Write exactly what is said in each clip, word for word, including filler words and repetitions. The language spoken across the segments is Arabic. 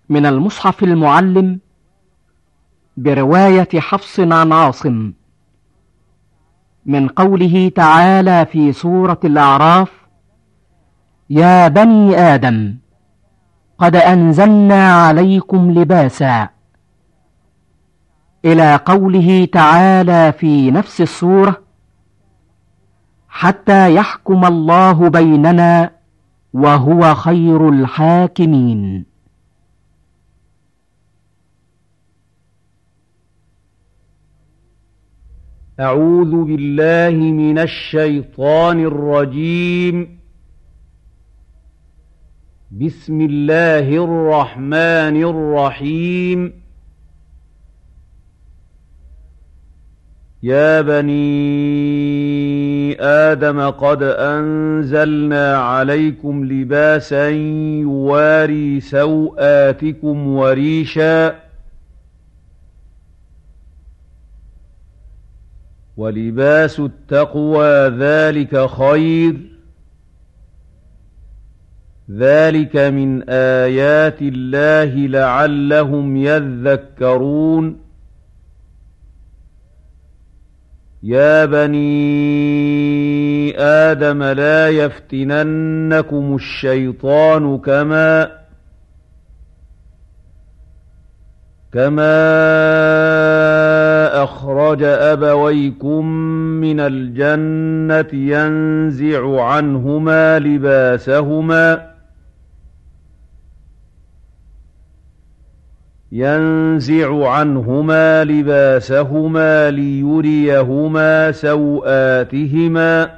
من المصحف المعلم برواية حفص عن عاصم، من قوله تعالى في سورة الأعراف: يا بني آدم قد أنزلنا عليكم لباسا، إلى قوله تعالى في نفس السورة: حتى يحكم الله بيننا وهو خير الحاكمين. أعوذ بالله من الشيطان الرجيم. بسم الله الرحمن الرحيم. يا بني آدم قد أنزلنا عليكم لباسا يواري سوآتكم وريشا، ولباس التقوى ذلك خير، ذلك من آيات الله لعلهم يذكرون. يا بني آدم لا يفتننكم الشيطان كما كما أخرج أبويكم من الجنة ينزع عنهما لباسهما ينزع عنهما لباسهما ليريهما سوآتهما،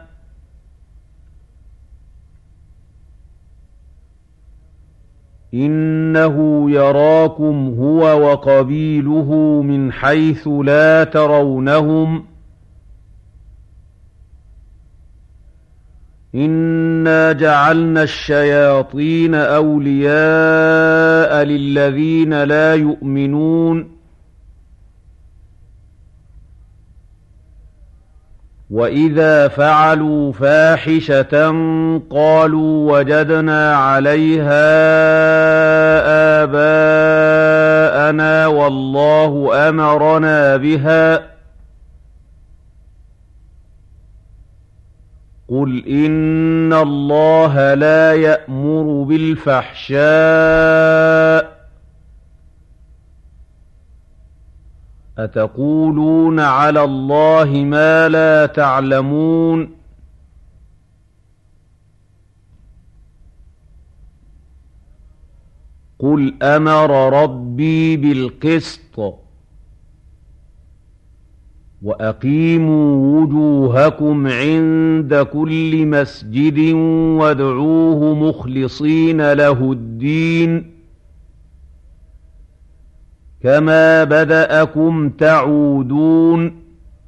إنه يراكم هو وقبيله من حيث لا ترونهم، إنا جعلنا الشياطين أولياء للذين لا يؤمنون، وإذا فعلوا فاحشة قالوا وجدنا عليها آباءنا والله أمرنا بها، قل إن الله لا يأمر بالفحشاء أتقولون على الله ما لا تعلمون. قل أمر ربي بالقسط وأقيموا وجوهكم عند كل مسجد وادعوه مخلصين له الدين كما بدأكم تعودون،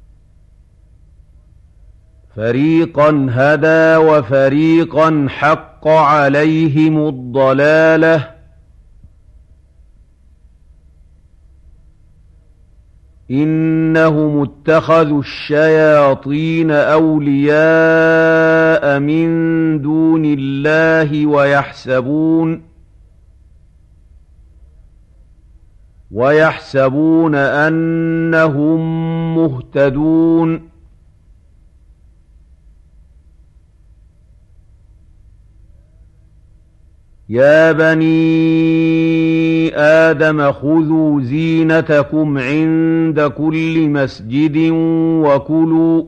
فريقا هدى وفريقا حق عليهم الضلالة، إنهم اتخذوا الشياطين أولياء من دون الله ويحسبون ويحسبون أنهم مهتدون. يا بني آدم خذوا زينتكم عند كل مسجد وكلوا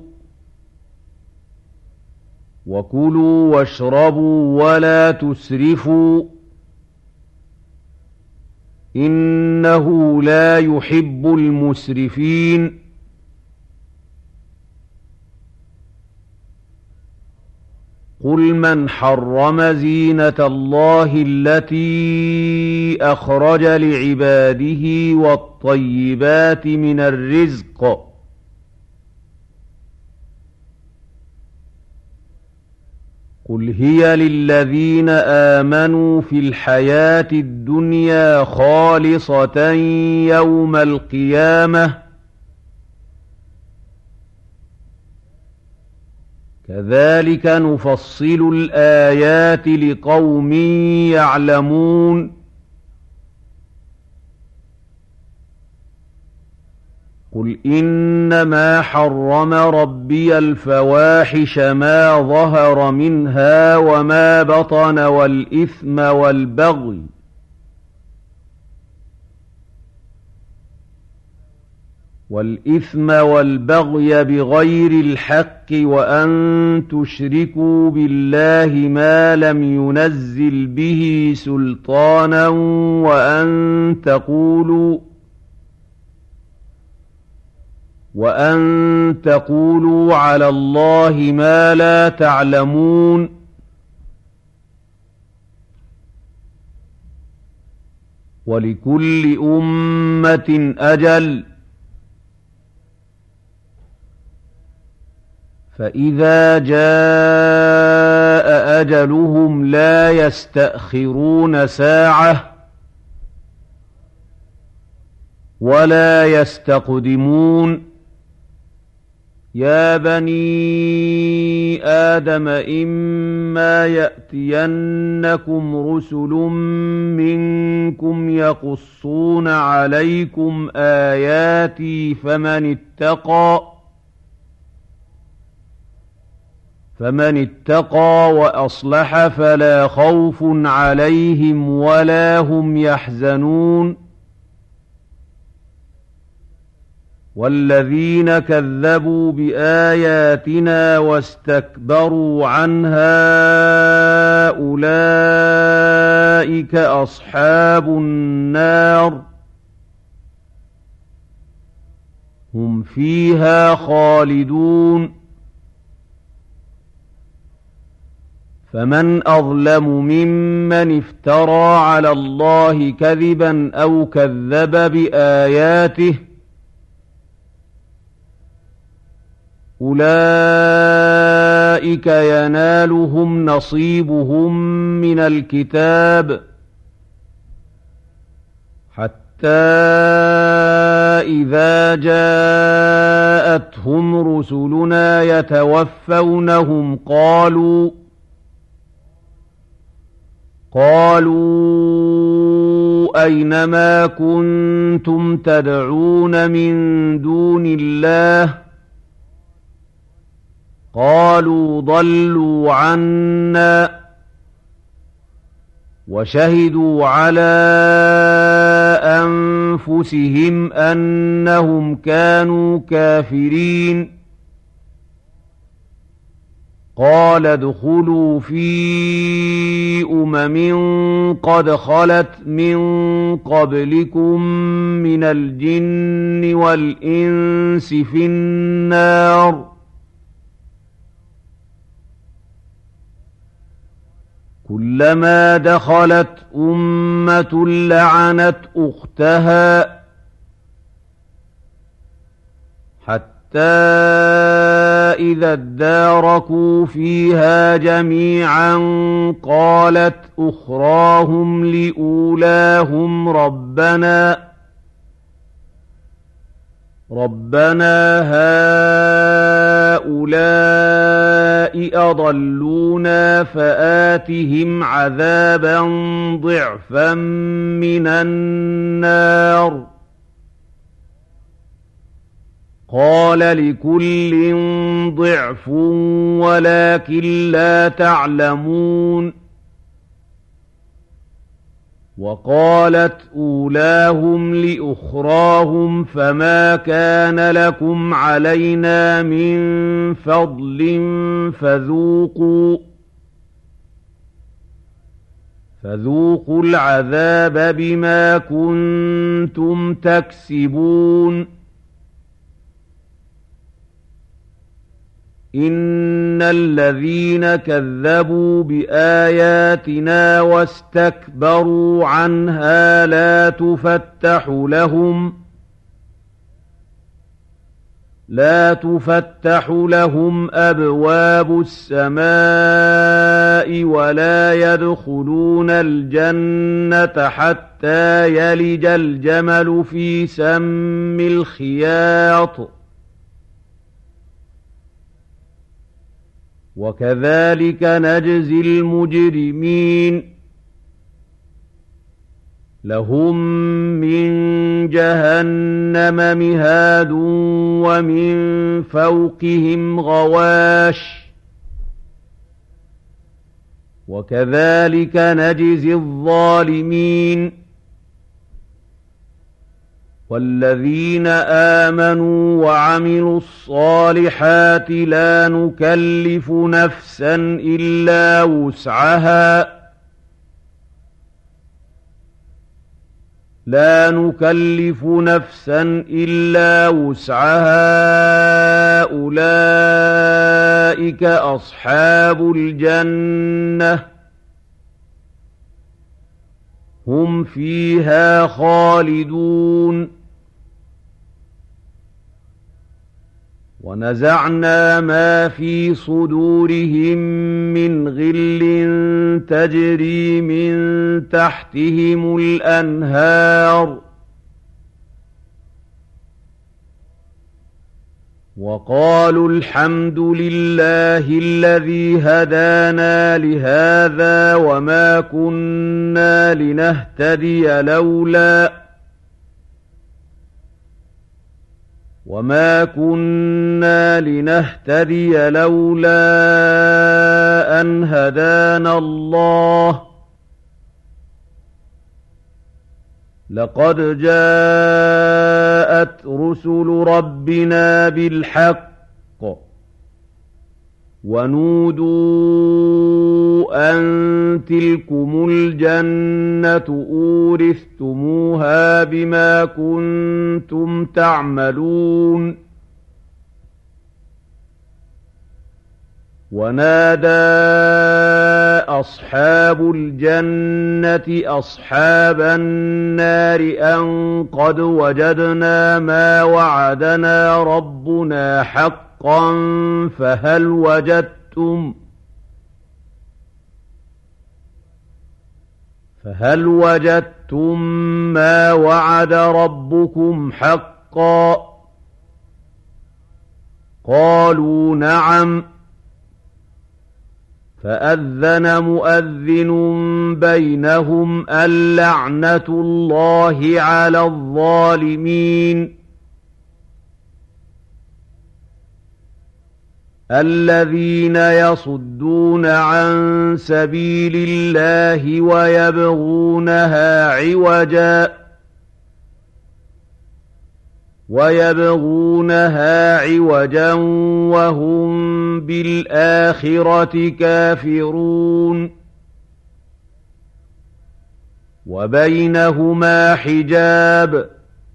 وكلوا واشربوا ولا تسرفوا إنه لا يحب المسرفين. قل من حرم زينة الله التي أخرج لعباده والطيبات من الرزق قل هي للذين آمنوا في الحياة الدنيا خالصة يوم القيامة كذلك نفصل الآيات لقوم يعلمون قل إنما حرم ربي الفواحش ما ظهر منها وما بطن والإثم والبغي والإثم والبغي بغير الحق وأن تشركوا بالله ما لم ينزل به سلطانا وأن تقولوا وأن تقولوا على الله ما لا تعلمون ولكل أمة أجل فإذا جاء أجلهم لا يستأخرون ساعة ولا يستقدمون يا بني آدم إما يأتينكم رسل منكم يقصون عليكم آياتي فمن اتقى فمن اتقى وأصلح فلا خوف عليهم ولا هم يحزنون والذين كذبوا بآياتنا واستكبروا عنها أولئك أصحاب النار هم فيها خالدون فمن أظلم ممن افترى على الله كذبا أو كذب بآياته أولئك ينالهم نصيبهم من الكتاب حتى إذا جاءتهم رسلنا يتوفونهم قالوا قالوا أينما كنتم تدعون من دون الله قالوا ضلوا عنا وشهدوا على أنفسهم أنهم كانوا كافرين قال ادخلوا في أمم قد خلت من قبلكم من الجن والإنس في النار كلما دخلت أمة لعنت أختها حتى إذا اداركوا فيها جميعا قالت أخراهم لأولاهم ربنا ربنا هؤلاء أضلونا فآتهم عذابا ضعفا من النار قال لكل ضعف ولكن لا تعلمون وقالت أولاهم لأخراهم فما كان لكم علينا من فضل فذوقوا فذوقوا العذاب بما كنتم تكسبون إن الذين كذبوا بآياتنا واستكبروا عنها لا تفتح لهم لا تفتح لهم أبواب السماء ولا يدخلون الجنة حتى يلج الجمل في سم الخياط وكذلك نجزي المجرمين لهم من جهنم مهاد ومن فوقهم غواش وكذلك نجزي الظالمين والذين آمنوا وعملوا الصالحات لا نكلف نفسا إلا وسعها لا نكلف نفسا إلا وسعها أولئك أصحاب الجنة هم فيها خالدون ونزعنا ما في صدورهم من غل تجري من تحتهم الأنهار وقالوا الحمد لله الذي هدانا لهذا وما كنا لنهتدي لولا وما كنا لنهتدي لولا أن هدانا الله لقد جاءت رسل ربنا بالحق ونودوا أن تلكم الجنة أورثتموها بما كنتم تعملون ونادى أصحاب الجنة أصحاب النار أن قد وجدنا ما وعدنا ربنا حقا فهل وجدتم فهل وجدتم ما وعد ربكم حقا قالوا نعم فأذن مؤذن بينهم اللعنة الله على الظالمين الذين يصدون عن سبيل الله ويبغونها عوجا ويبغونها عوجا وهم بالآخرة كافرون وبينهما حجاب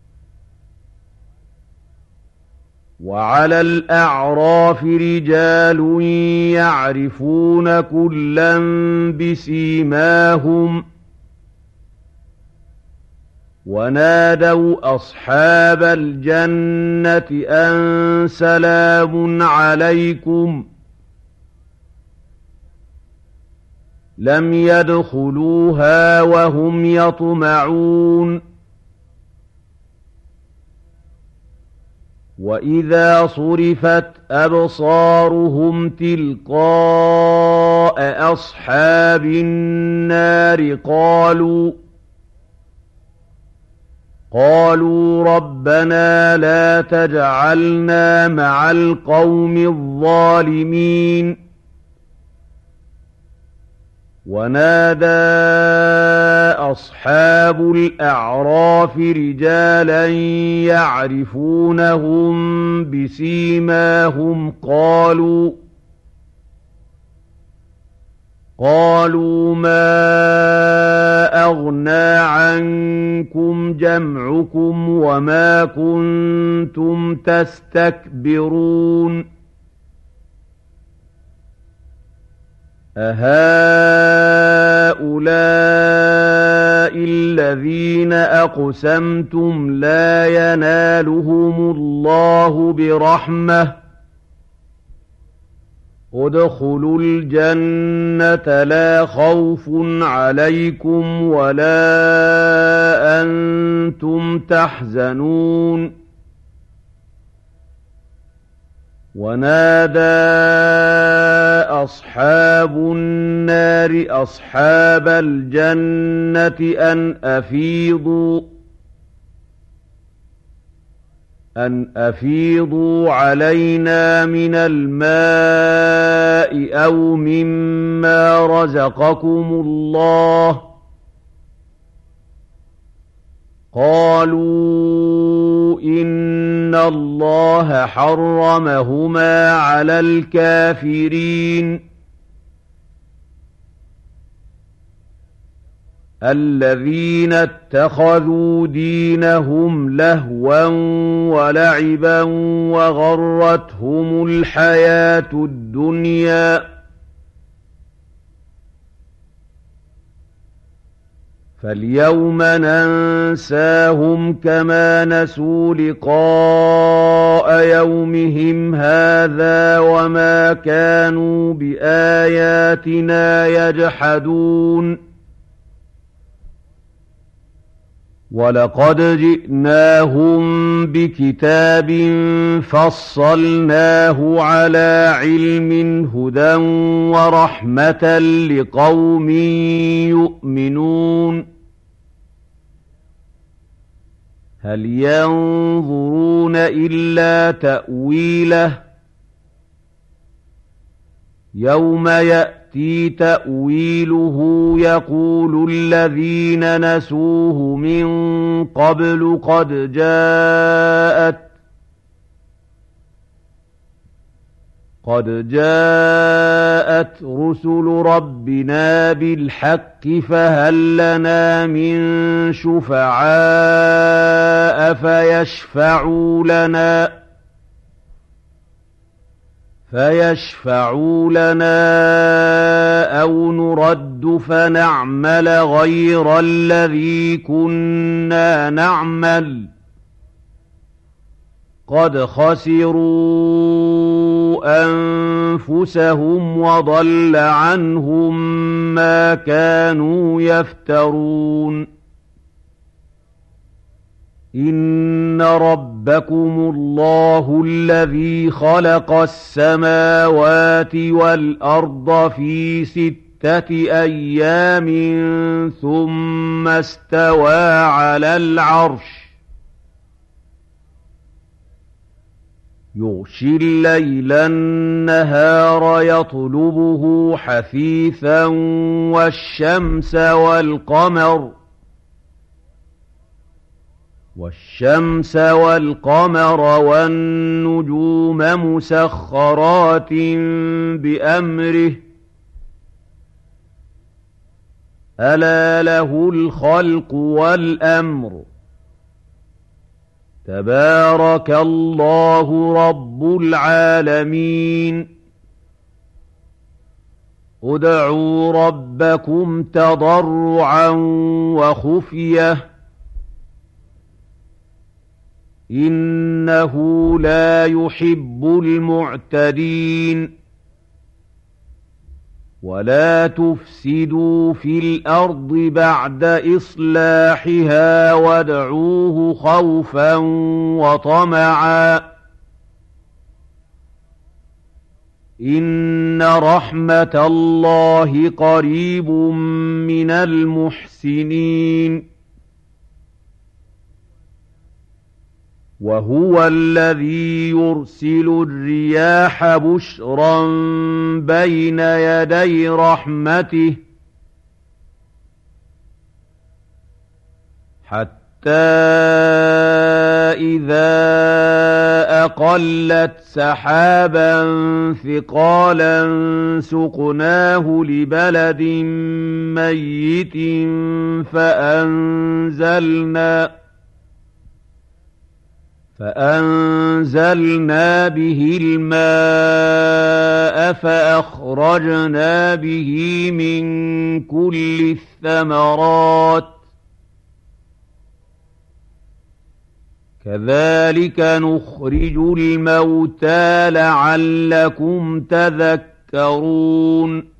وعلى الأعراف رجال يعرفون كلا بسيماهم ونادوا أصحاب الجنة أن سلام عليكم لم يدخلوها وهم يطمعون وإذا صرفت أبصارهم تلقاء أصحاب النار قالوا قالوا ربنا لا تجعلنا مع القوم الظالمين ونادى أصحاب الأعراف رجالا يعرفونهم بسيماهم قالوا قالوا ما أغنى عنكم جمعكم وما كنتم تستكبرون أهؤلاء الذين أقسمتم لا ينالهم الله برحمة ادخلوا الجنة لا خوف عليكم ولا أنتم تحزنون ونادى أصحاب النار أصحاب الجنة أن أفيضوا أن أفيضوا علينا من الماء أو مما رزقكم الله قالوا إن الله حرمهما على الكافرين الذين اتخذوا دينهم لهوا ولعبا وغرتهم الحياة الدنيا فاليوم ننساهم كما نسوا لقاء يومهم هذا وما كانوا بآياتنا يجحدون ولقد جئناهم بكتاب فصلناه على علم هدى ورحمة لقوم يؤمنون هل ينظرون إلا تأويله يوم يأتي تأويله يقول الذين نسوه من قبل قد جاءت قد جاءت رسل ربنا بالحق فهل لنا من شفعاء فيشفعوا لنا فيشفعوا لنا أو نرد فنعمل غير الذي كنا نعمل قد خسروا أنفسهم وضل عنهم ما كانوا يفترون إن ربكم الله الذي خلق السماوات والأرض في ستة أيام ثم استوى على العرش يغشي الليل النهار يطلبه حثيثا والشمس والقمر والشمس والقمر والنجوم مسخرات بأمره ألا له الخلق والأمر تبارك الله رب العالمين ادعوا ربكم تضرعا وخفية إنه لا يحب المعتدين ولا تفسدوا في الأرض بعد إصلاحها وادعوه خوفا وطمعا إن رحمة الله قريب من المحسنين وهو الذي يرسل الرياح بشرا بين يدي رحمته حتى إذا أقلت سحابا ثقالا سقناه لبلد ميت فأنزلنا فأنزلنا به الماء فأخرجنا به من كل الثمرات كذلك نخرج الموتى لعلكم تذكرون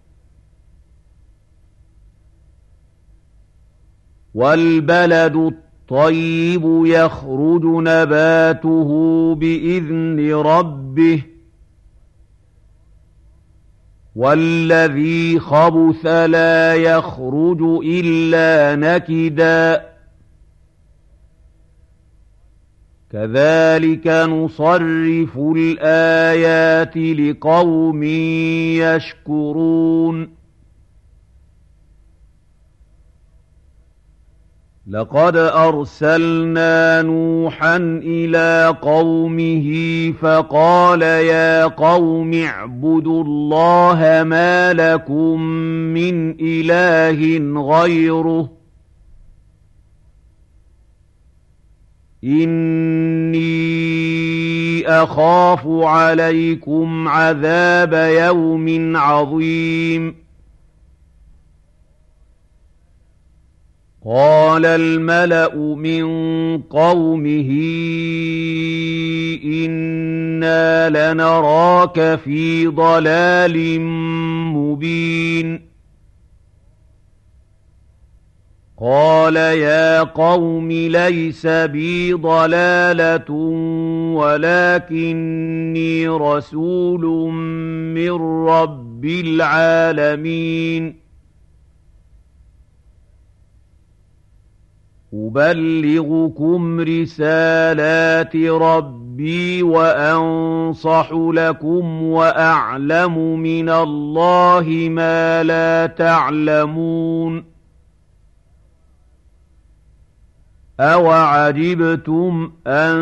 والبلد الطيب يخرج نباته بإذن ربه والذي خبث لا يخرج إلا نكدا كذلك نصرف الآيات لقوم يشكرون لقد أرسلنا نوحا إلى قومه فقال يا قوم اعبدوا الله ما لكم من إله غيره إني أخاف عليكم عذاب يوم عظيم قال الملأ من قومه إنا لنراك في ضلال مبين قال يا قوم ليس بي ضلالة ولكني رسول من رب العالمين أبلغكم رسالات ربي وأنصح لكم وأعلم من الله ما لا تعلمون أَوَعَجِبْتُمْ أَن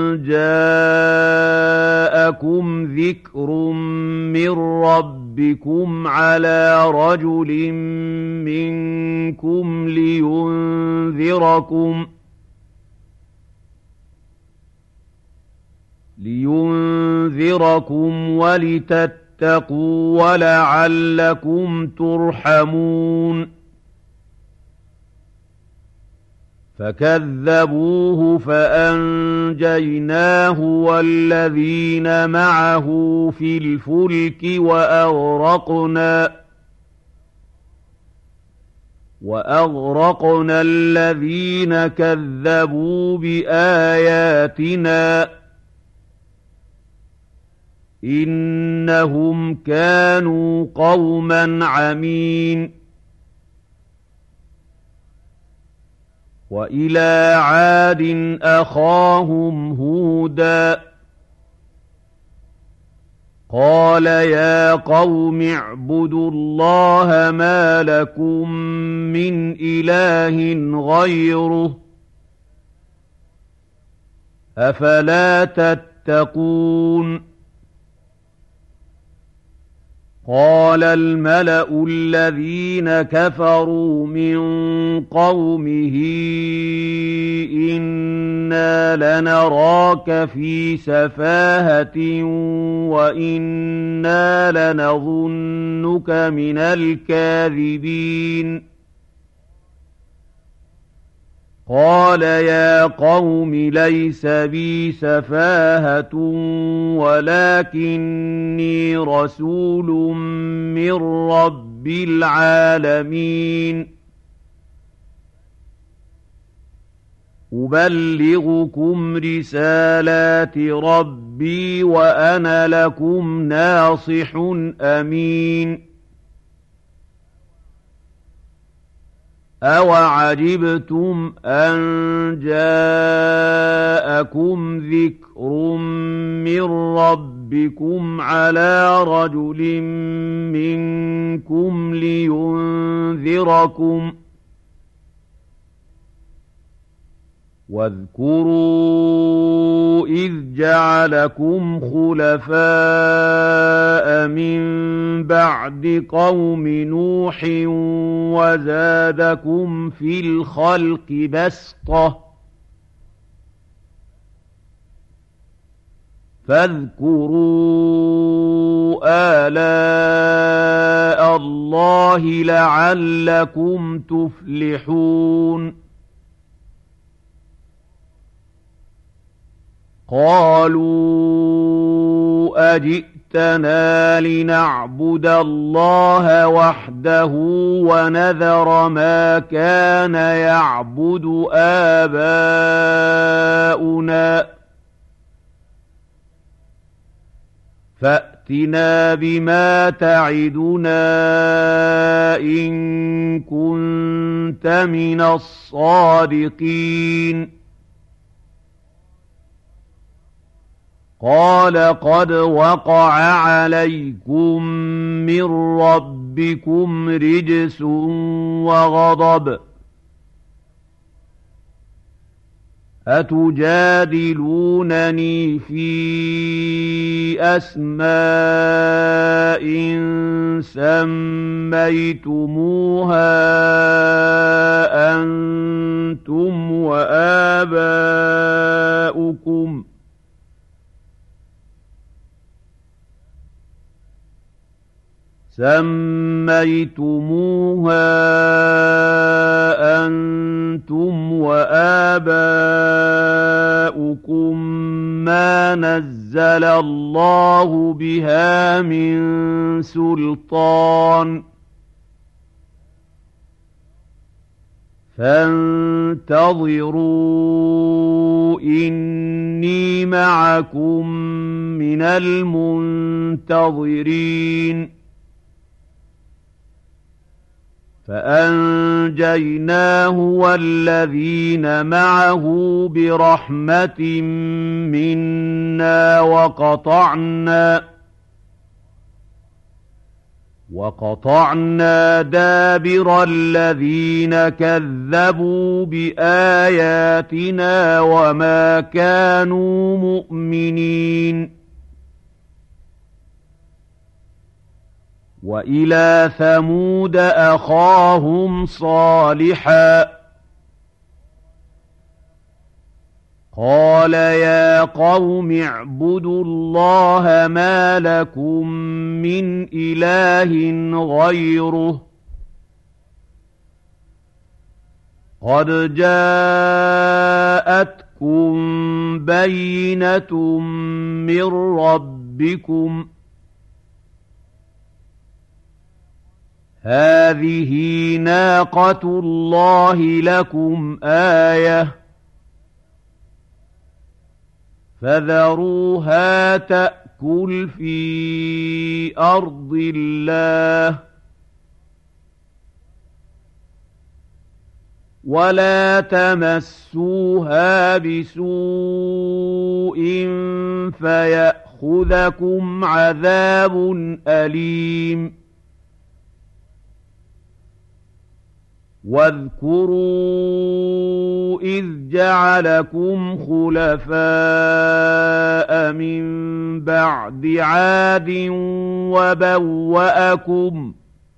جَاءَكُمْ ذِكْرٌ مِّن رَّبِّكُمْ عَلَىٰ رَجُلٍ مِّنكُمْ لِيُنذِرَكُمْ لِيُنذِرَكُمْ وَلِتَتَّقُوا وَلَعَلَّكُمْ تُرْحَمُونَ فكذبوه فأنجيناه والذين معه في الفلك وأغرقنا وأغرقنا الذين كذبوا بآياتنا إنهم كانوا قوما عمين وإلى عاد أخاهم هودا قال يا قوم اعبدوا الله ما لكم من إله غيره أفلا تتقون قال الملأ الذين كفروا من قومه إنا لنراك في سفاهة وإنا لنظنك من الكاذبين قال يا قوم ليس بي سفاهة ولكني رسول من رب العالمين أبلغكم رسالات ربي وأنا لكم ناصح أمين أَوَعَجِبْتُمْ أَن جَاءَكُمْ ذِكْرٌ مِّن رَّبِّكُمْ عَلَىٰ رَجُلٍ مِّنكُمْ لِيُنذِرَكُمْ واذكروا إذ جعلكم خلفاء من بعد قوم نوح وزادكم في الخلق بسطة فاذكروا آلاء الله لعلكم تفلحون قالوا أجئتنا لنعبد الله وحده ونذر ما كان يعبد آباؤنا فأتنا بما تعدنا إن كنت من الصادقين قال قد وقع عليكم من ربكم رجس وغضب أتجادلونني في أسماء سميتموها أنتم وآباؤكم سميتموها أنتم وآباؤكم ما نزل الله بها من سلطان فانتظروا إني معكم من المنتظرين فأنجيناه والذين معه برحمة منا وقطعنا وقطعنا دابر الذين كذبوا بآياتنا وما كانوا مؤمنين وإلى ثمود أخاهم صالحا قال يا قوم اعبدوا الله ما لكم من إله غيره قد جاءتكم بينة من ربكم هذه ناقة الله لكم آية فذروها تأكل في أرض الله ولا تمسوها بسوء فيأخذكم عذاب أليم واذكروا إذ جعلكم خلفاء من بعد عاد وبوأكم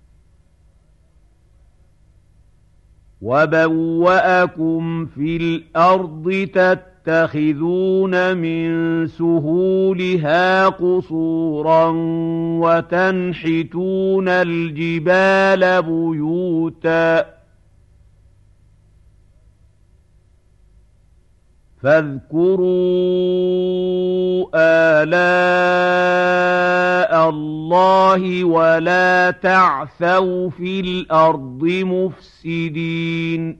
وبوأكم في الأرض تتخذون من سهولها قصورا وتنحتون الجبال بيوتا فاذكروا آلاء الله ولا تعثوا في الأرض مفسدين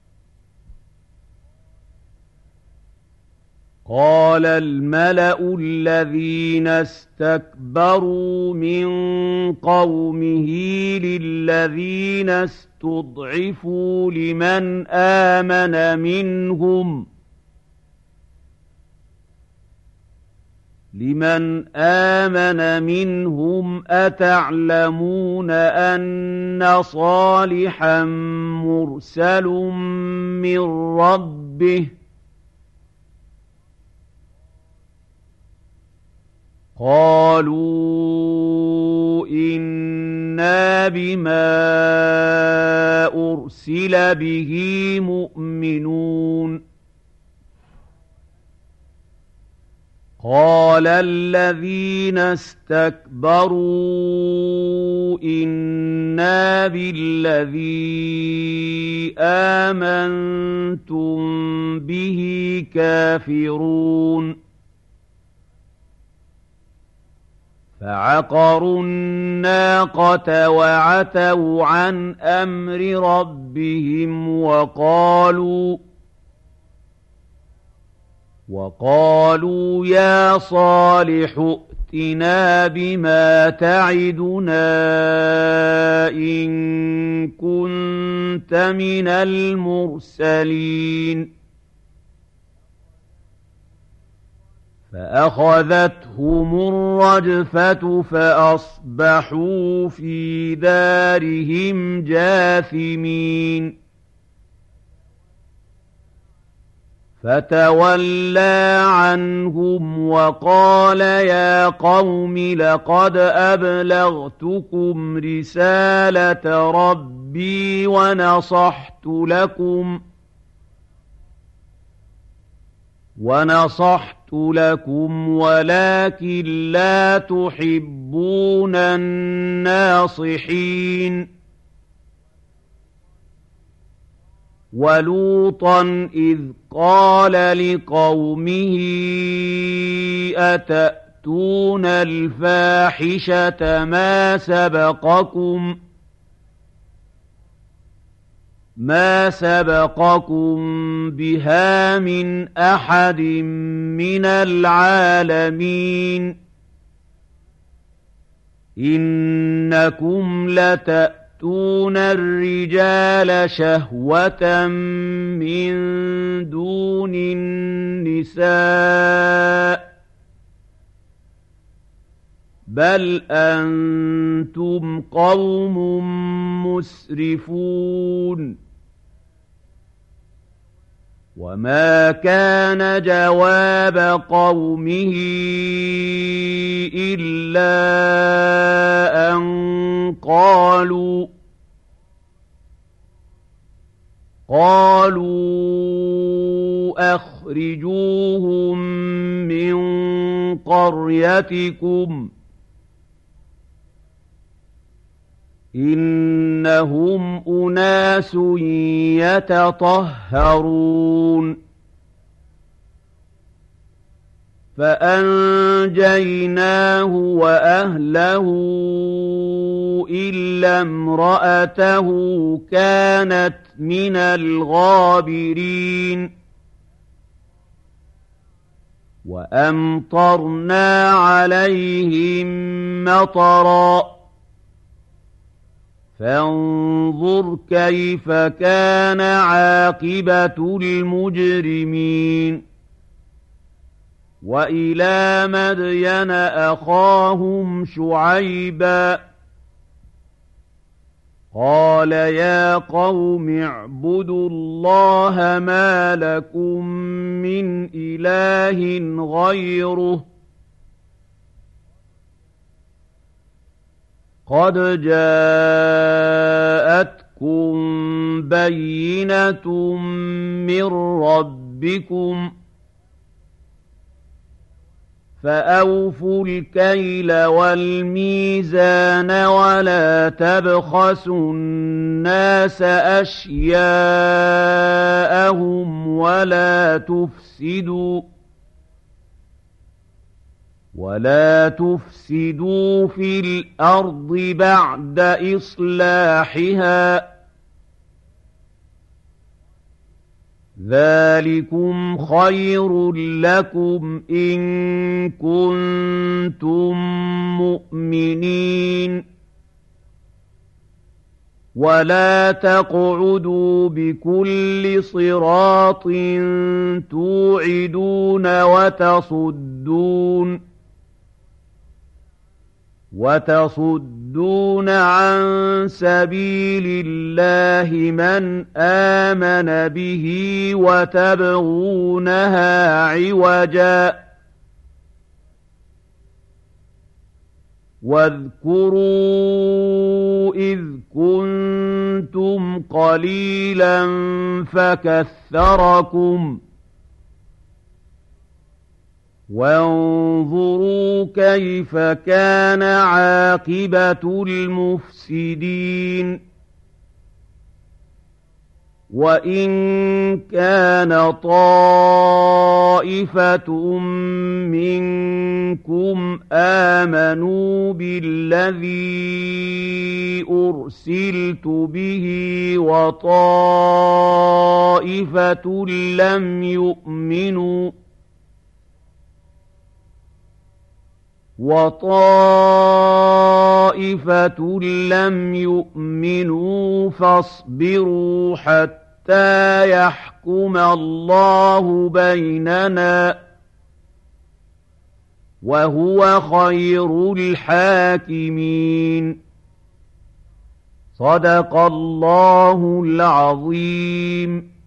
قال الملأ الذين استكبروا من قومه للذين استضعفوا لمن آمن منهم لمن آمن منهم أتعلمون أن صالحا مرسل من ربه قالوا إنا بما أرسل به مؤمنون قال الذين استكبروا إنا بالذي آمنتم به كافرون فعقروا الناقة وعتوا عن أمر ربهم وقالوا وقالوا يا صالح ائتنا بما تعدنا إن كنت من المرسلين فأخذتهم الرجفة فأصبحوا في دارهم جاثمين فتولى عنهم وقال يا قوم لقد أبلغتكم رسالة ربي ونصحت لكم ونصحت لكم ولكن لا تحبون الناصحين ولوطا إذ قال لقومه أتأتون الفاحشة ما سبقكم ما سبقكم بها من أحد من العالمين إنكم لتأتون الرجال شهوة من دون النساء بل أنتم قوم مسرفون وما كان جواب قومه إلا أن قالوا قالوا أخرجوهم من قريتكم إنهم أناس يتطهرون فأنجيناه وأهله إلا امرأته كانت من الغابرين وأمطرنا عليهم مطرًا فانظر كيف كان عاقبة المجرمين وإلى مدين أخاهم شعيبا قال يا قوم اعبدوا الله ما لكم من إله غيره قد جاءتكم بينة من ربكم فأوفوا الكيل والميزان ولا تبخسوا الناس أشياءهم ولا تفسدوا ولا تفسدوا في الأرض بعد إصلاحها ذلكم خير لكم إن كنتم مؤمنين ولا تقعدوا بكل صراط توعدون وتصدون وتصدون عن سبيل الله من آمن به وتبغونها عوجا واذكروا إذ كنتم قليلا فكثركم وانظروا كيف كان عاقبة المفسدين وإن كان طائفة منكم آمنوا بالذي أرسلت به وطائفة لم يؤمنوا وطائفة لم يؤمنوا فاصبروا حتى يحكم الله بيننا وهو خير الحاكمين. صدق الله العظيم.